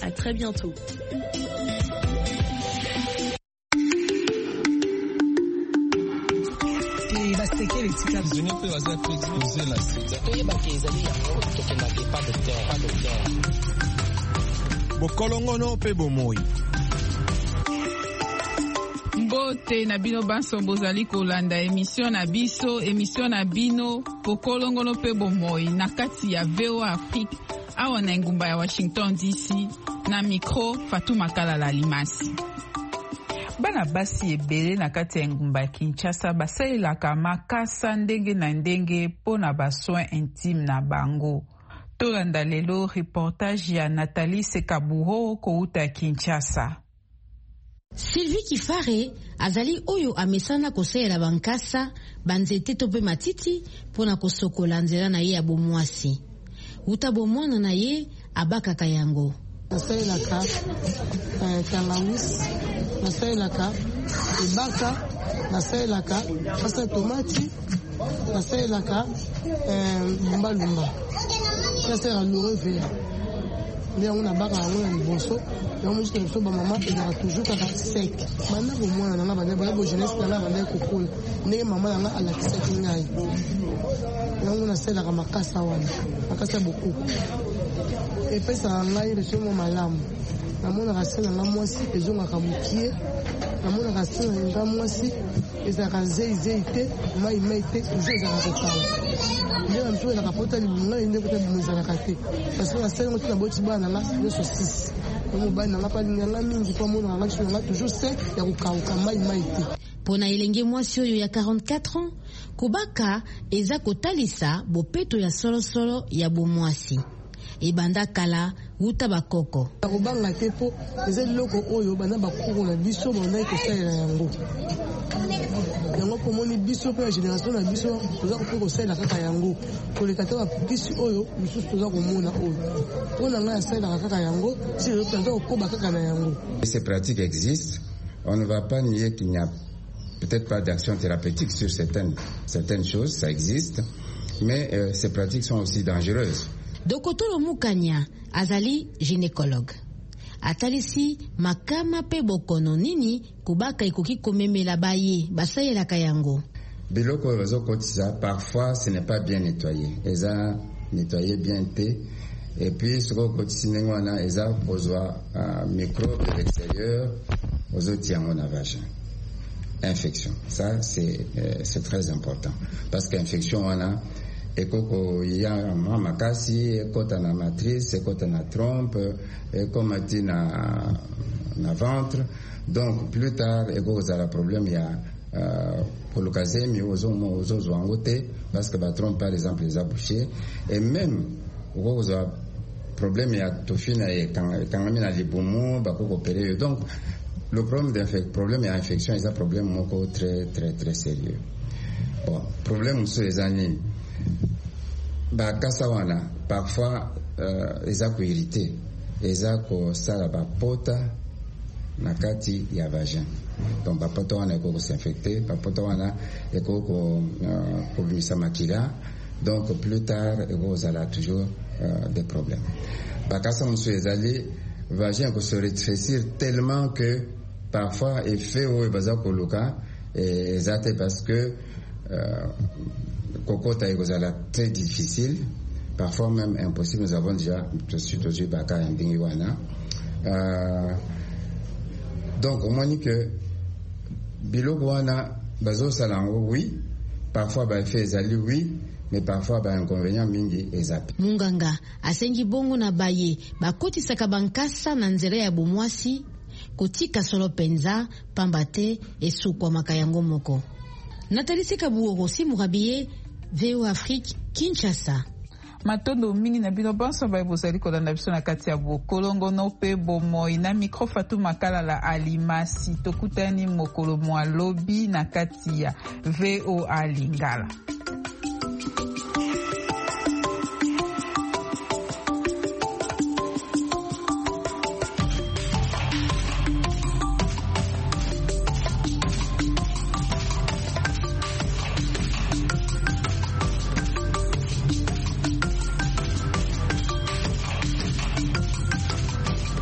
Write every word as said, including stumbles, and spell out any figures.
À très bientôt. Bokolongono pe bomoi. Mbote na bino banso bozali kolanda émission na biso, émission na bino Bokolongono pe bomoi na kati ya V O Afrique awa na ngumba ya Washington D C na micro Fatou Makala Limasi. Bana basi ebele na kati ya ngumba ya Kinshasa basalelaka makasa ndenge na ndenge pona ba soins intime na bango. Tolanda lelo reportage ya Nathalie Sekabuho kouta Kinshasa. Sylvie Kifare azali oyo amesana kosalela bankasa banzete to pe matiti pona kosokola nzela na ye ya bomwasi. Uta bomwana na ye abakaka yango. Nasalelaka tangawisi, nasalelaka ebaka, nasalelaka pasta tomati, nasalelaka lumba-lumba, nasalelaka loreve. Nde yango nabaka yango na liboso, yango mosusu na biso bamama ezaka toujours kaka sec. Banda komwana nanga banda banda bo jeunesse nanga banda kokola. Ndenge mama nanga alakisaki ngai. Yango nasalelaka makasa wana, makasa bokoko. Epesaka ngai resomo malamu. Namonaka se nanga mwasi ezongaka mokie, namonaka se nanga mwasi ezalaka zei-zei te, mai-mai te, toujours ezalaka kokala. Nde bamiso ezalaka pota libunga nde pota libunga ezalaka te. Parce que nasali ngo te na boti bana nanga nyonso sisi. Mobali nanga palinga nanga mingi po amonaka nanga kiso nanga toujours sec ya kokauka mai-mai te. Pona elenge mwasi oyo ya quarante-quatre ans, kobaka eza kotalisa bopeto ya solo-solo ya bomwasi. Ebanda kala uta bakoko. Kobanga te po eza loko oyo bana bakoko na biso bana kosalela yango. Yango komoni biso pe génération na biso toza ko kosalela kaka yango. Koleka te ba kisi oyo biso toza komona oyo. Pona nga salela kaka yango, si le plan to ko bakaka na yango. Ces pratiques existent. On ne va pas nier qu'il n'y a peut-être pas d'action thérapeutique sur certaines certaines choses, ça existe, mais euh, ces pratiques sont aussi dangereuses. Dokotolo Mukanya azali gynécologue. Atalisi makama pe bokono nini kubaka ikoki komemela baye basayela kayango. Biloko bazo kotisa parfois ce n'est pas bien nettoyé. Eza nettoyé bien té et puis ce ko kotisi ngwana eza kozwa uh, microbe de l'extérieur ozo tiango na vagin. Infection. Ça c'est euh, c'est très important parce qu'infection wana ekoko ya makasi ekota na matrice ekota na trompe ekomati na na ventre, donc plus tard eko za problème ya uh, polokazemi ozo ozo zwangote parce que ba trompe par exemple les a bouché et même eko za problème ya tofina et kangami na libumu bakoko opérer. Donc le problème d'infection, problème ya infection est un problème moko très très très sérieux. Bon, problème sur les années ba kasa wana parfois euh, eza ko irrité, eza ko sala ba pota na kati ya vagin. Donc ba pota wana ko s'infecter, ba pota wana eko ko ko bimisa makila. Donc plus tard eko zala toujours euh, des problèmes. Ba kasa musu ezali vagin ko se rétrécir tellement que parfois effet o baza ko loka et ezate parce que euh, Kokota est très difficile, parfois même impossible. Nous avons déjà, je suis toujours baka indingiwana. Donc, au moins que bilogwana bazo salango oui, parfois ba effet ezali oui, mais parfois ba inconvénient mingi ezap. Munganga asengi bongo na baye bakotisaka bankasa na nzela ya bomwasi kotika solo penza pambate esukwa makayango moko. Nathalie Sekabuho si Murabiye V O Afrique Kinshasa. Matondo mingi na bino banso ba bozali kolanda biso na kati ya Bokolongono pe bomoi na micro Fatou Makala la Alimasi tokutani mokolo mwa lobi na kati ya V O A Lingala.